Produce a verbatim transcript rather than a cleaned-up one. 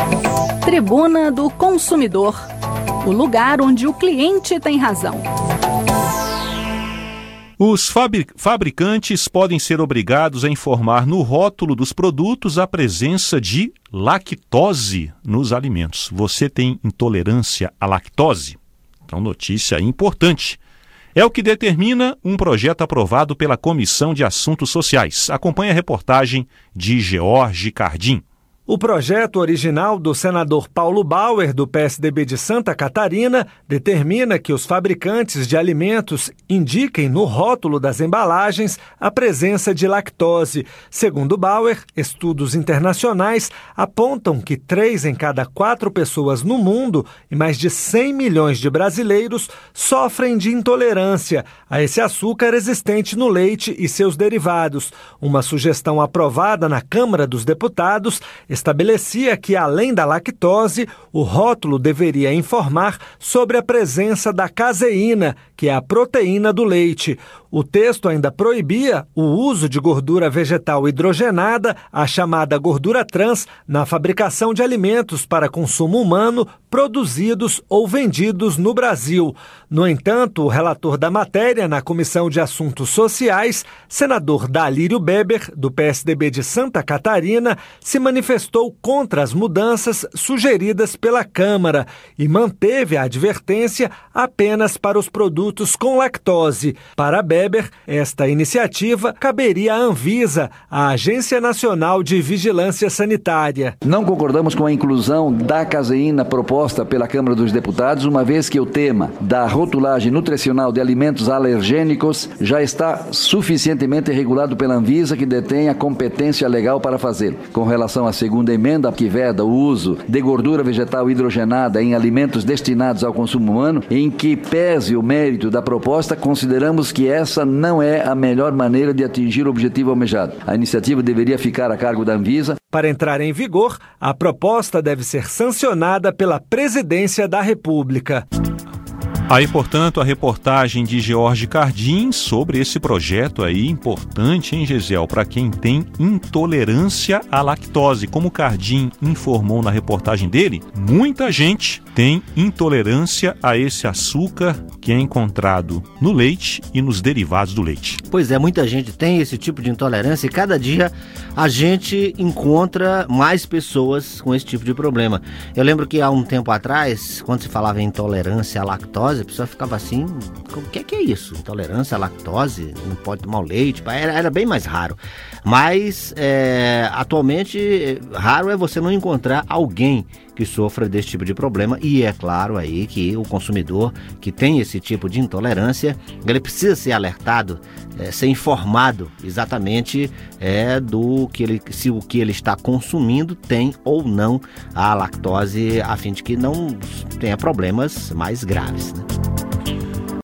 Tribuna do Consumidor, o lugar onde o cliente tem razão. Os fabricantes podem ser obrigados a informar no rótulo dos produtos a presença de lactose nos alimentos. Você tem intolerância à lactose? Então, notícia importante. É o que determina um projeto aprovado pela Comissão de Assuntos Sociais. Acompanhe a reportagem de George Cardim. O projeto original do senador Paulo Bauer, do P S D B de Santa Catarina, determina que os fabricantes de alimentos indiquem no rótulo das embalagens a presença de lactose. Segundo Bauer, estudos internacionais apontam que três em cada quatro pessoas no mundo e mais de cem milhões de brasileiros sofrem de intolerância a esse açúcar existente no leite e seus derivados. Uma sugestão aprovada na Câmara dos Deputados estabelecia que, além da lactose, o rótulo deveria informar sobre a presença da caseína, que é a proteína do leite. O texto ainda proibia o uso de gordura vegetal hidrogenada, a chamada gordura trans, na fabricação de alimentos para consumo humano produzidos ou vendidos no Brasil. No entanto, o relator da matéria na Comissão de Assuntos Sociais, senador Dalírio Beber, do P S D B de Santa Catarina, se manifestou contra as mudanças sugeridas pela Câmara e manteve a advertência apenas para os produtos com lactose. Para Beber, esta iniciativa caberia à Anvisa, a Agência Nacional de Vigilância Sanitária. Não concordamos com a inclusão da caseína proposta pela Câmara dos Deputados, uma vez que o tema da rotulagem nutricional de alimentos alergênicos já está suficientemente regulado pela Anvisa, que detém a competência legal para fazê-lo. Com relação à segunda emenda, que veda o uso de gordura vegetal hidrogenada em alimentos destinados ao consumo humano, em que pese o mérito da proposta, consideramos que essa não é a melhor maneira de atingir o objetivo almejado. A iniciativa deveria ficar a cargo da Anvisa. Para entrar em vigor, a proposta deve ser sancionada pela Presidência da República. Aí, portanto, a reportagem de George Cardim sobre esse projeto aí importante, hein, Gesiel, para quem tem intolerância à lactose. Como o Cardim informou na reportagem dele, muita gente tem intolerância a esse açúcar que é encontrado no leite e nos derivados do leite. Pois é, muita gente tem esse tipo de intolerância e cada dia a gente encontra mais pessoas com esse tipo de problema. Eu lembro que há um tempo atrás, quando se falava em intolerância à lactose, a pessoa ficava assim, o que é, que é isso? Intolerância à lactose? Não pode tomar o leite? Era, era bem mais raro. Mas, é, atualmente, raro é você não encontrar alguém que sofra desse tipo de problema, e é claro aí que o consumidor que tem esse tipo de intolerância, ele precisa ser alertado, é, ser informado exatamente é, do que ele, se o que ele está consumindo tem ou não a lactose, a fim de que não tenha problemas mais graves, né?